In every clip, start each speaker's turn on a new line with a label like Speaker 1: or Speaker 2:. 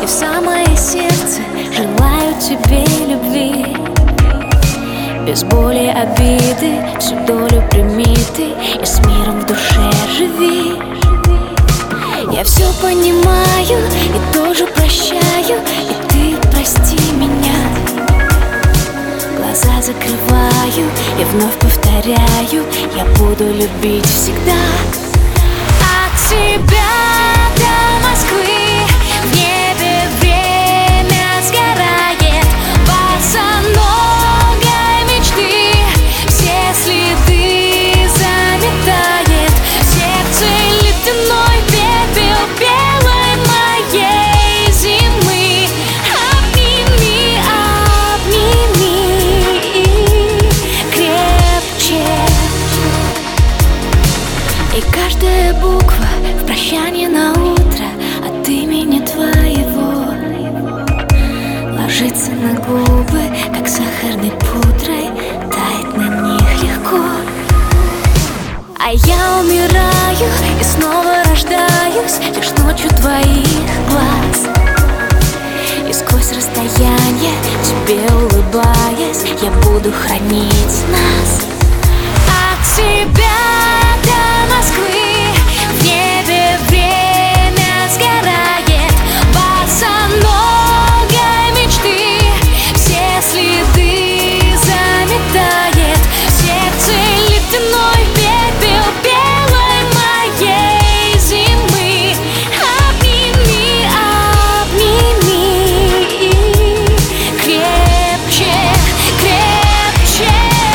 Speaker 1: в самое сердце желаю тебе любви. Без боли, обиды, всю долю прими ты и с миром в душе живи. Я все понимаю и тоже прощаю, и ты прости меня. Глаза закрываю и вновь повторяю: я буду любить всегда. От тебя до Москвы в небе время сгорает, босоногой мечты все следы заметает. Сердце ледяной пепел белой моей зимы. Обними, обними крепче. И каждая буква в прощание на утро от имени твоего ложится на губы, как сахарной пудрой, тает на них легко. А я умираю и снова рождаюсь лишь ночью твоих глаз. И сквозь расстояние тебе улыбаясь, я буду хранить нас. От тебя до Москвы в небе время сгорает, босоногой мечты все следы заметает. Сердце ледяной пепел белой моей зимы. Обними, обними крепче, крепче.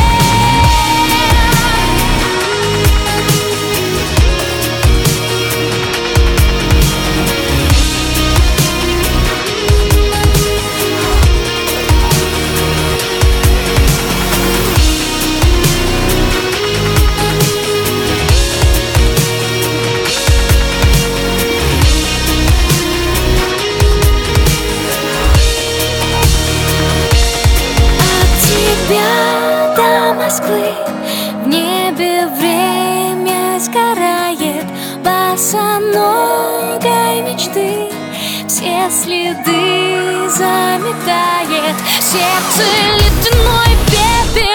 Speaker 1: До Москвы в небе время сгорает, босоногой мечты все следы заметает. Сердце ледяной пепел